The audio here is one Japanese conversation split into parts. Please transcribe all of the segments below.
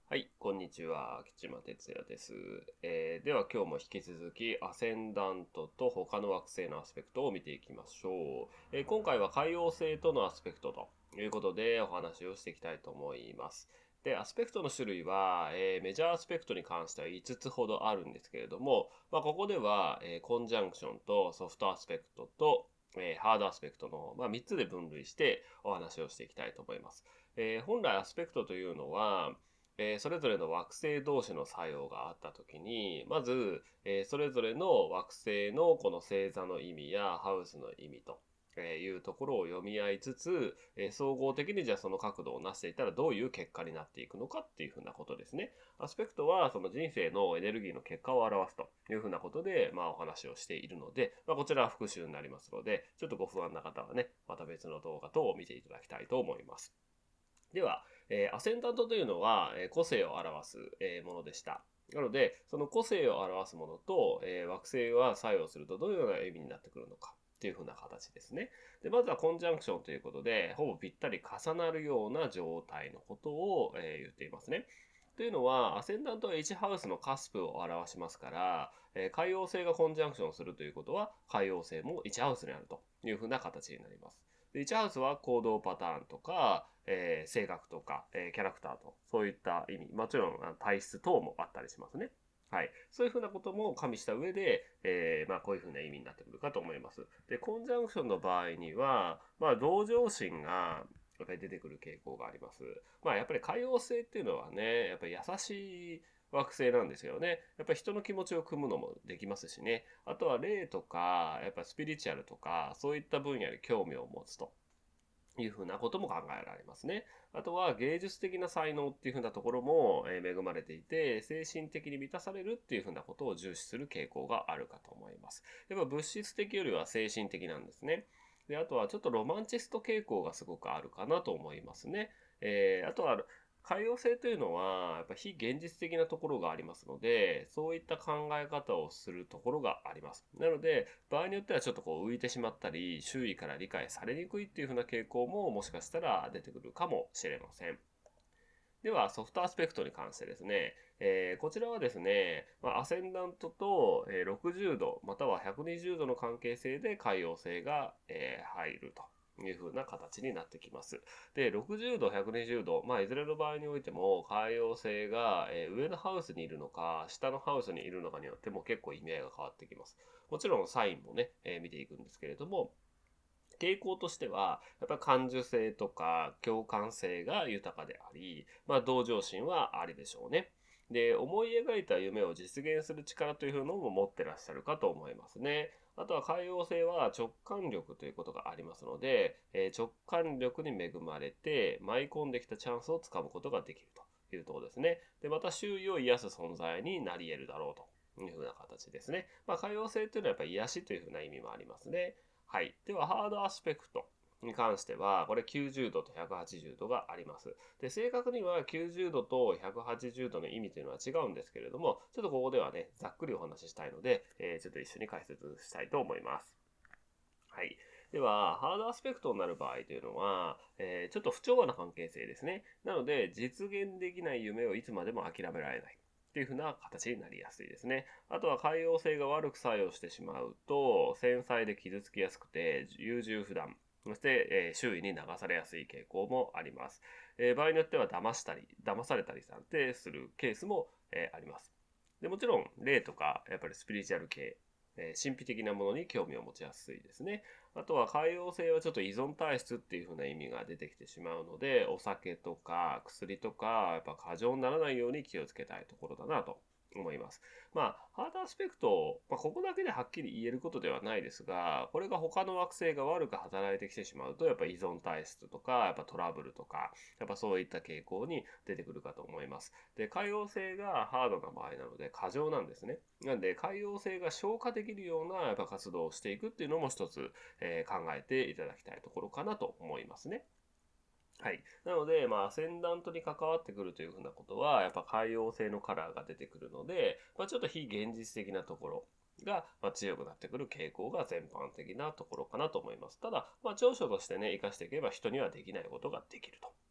はい、こんにちは。吉間哲也です。では今日も引き続きアセンダントと他の惑星のアスペクトを見ていきましょう。今回は海王星とのアスペクトということでお話をしていきたいと思います。で、アスペクトの種類は、メジャーアスペクトに関しては5つほどあるんですけれども、ここでは、コンジャンクションとソフトアスペクトと、ハードアスペクトの、3つで分類してお話をしていきたいと思います。本来アスペクトというのは、それぞれの惑星同士の作用があったときに、まず、それぞれの惑星のこの星座の意味やハウスの意味というところを読み合いつつ、総合的にじゃあその角度をなしていったらどういう結果になっていくのかっていうふうなことですね。アスペクトはその人生のエネルギーの結果を表すというふうなことで、お話をしているので、こちらは復習になりますので、ちょっとご不安な方はね、また別の動画等を見ていただきたいと思います。では、アセンダントというのは、個性を表す、ものでした。なので、その個性を表すものと、惑星は作用するとどのような意味になってくるのかっていう風な形ですね。で、まずはコンジャンクションということで、ほぼぴったり重なるような状態のことを、言っていますね。というのは、アセンダントは1ハウスのカスプを表しますから、海王星がコンジャンクションするということは、海王星も1ハウスにあるという風な形になります。で1ハウスは行動パターンとか、性格とか、キャラクターと、そういった意味、もちろん体質等もあったりしますね。はい。そういうふうなことも加味した上で、こういうふうな意味になってくるかと思います。で、コンジャンクションの場合には、同情心が、やっぱり出てくる傾向があります。やっぱり海王星っていうのはね、やっぱり優しい惑星なんですよね。やっぱり人の気持ちを組むのもできますしね。あとは霊とか、やっぱスピリチュアルとか、そういった分野に興味を持つと。いうふうなことも考えられますね。あとは芸術的な才能っていうふうなところも恵まれていて、精神的に満たされるっていうふうなことを重視する傾向があるかと思います。やっぱ物質的よりは精神的なんですね。で、あとはちょっとロマンチスト傾向がすごくあるかなと思いますね。あとは海洋性というのは、やっぱ非現実的なところがありますので、そういった考え方をするところがあります。なので、場合によってはちょっとこう浮いてしまったり、周囲から理解されにくいっていう風な傾向ももしかしたら出てくるかもしれません。では、ソフトアスペクトに関してですね、こちらはですね、アセンダントと、60度または120度の関係性で海洋性が、入ると。いう風な形になってきます。で、60度、120度、いずれの場合においても、海洋性が、上のハウスにいるのか、下のハウスにいるのかによっても結構意味合いが変わってきます。もちろんサインもね、見ていくんですけれども、傾向としては、やっぱり感受性とか共感性が豊かであり、同情心はありでしょうね。で、思い描いた夢を実現する力というのも持ってらっしゃるかと思いますね。あとは海王星は直感力ということがありますので、直感力に恵まれて舞い込んできたチャンスをつかむことができるというところですね。で、また周囲を癒す存在になり得るだろうというふうな形ですね。海王星というのはやっぱり癒しというふうな意味もありますね。はい。では、ハードアスペクトに関しては、これ90度と180度があります。で、正確には90度と180度の意味というのは違うんですけれども、ちょっとここではね、ざっくりお話ししたいので、ちょっと一緒に解説したいと思います。はい。では、ハードアスペクトになる場合というのは、ちょっと不調和な関係性ですね。なので、実現できない夢をいつまでも諦められない。っていう風な形になりやすいですね。あとは海洋性が悪く作用してしまうと、繊細で傷つきやすくて、優柔不断。そして、周囲に流されやすい傾向もあります。場合によっては騙されたりなんてするケースも、あります。でもちろん、霊とか、やっぱりスピリチュアル系、神秘的なものに興味を持ちやすいですね。あとは海洋性はちょっと依存体質っていう風な意味が出てきてしまうので、お酒とか薬とか、やっぱ過剰にならないように気をつけたいところだなと思います。ハードアスペクト、ここだけではっきり言えることではないですが、これが他の惑星が悪く働いてきてしまうと、やっぱ依存体質とか、やっぱトラブルとか、やっぱそういった傾向に出てくるかと思います。で、海洋性がハードな場合なので過剰なんですね。なんで、海洋性が消化できるようなやっぱ活動をしていくっていうのも一つ、考えていただきたいところかなと思いますね。はい。なので、アセンダントに関わってくるというふうなことは、やっぱ海洋性のカラーが出てくるので、ちょっと非現実的なところが、強くなってくる傾向が全般的なところかなと思います。ただ、長所としてね、活かしていけば人にはできないことができると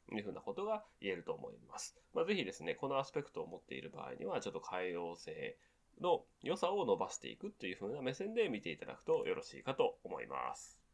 いうふうなことが言えると思います。ぜひですね、このアスペクトを持っている場合には、ちょっと海洋性の良さを伸ばしていくというふうな目線で見ていただくとよろしいかと思います。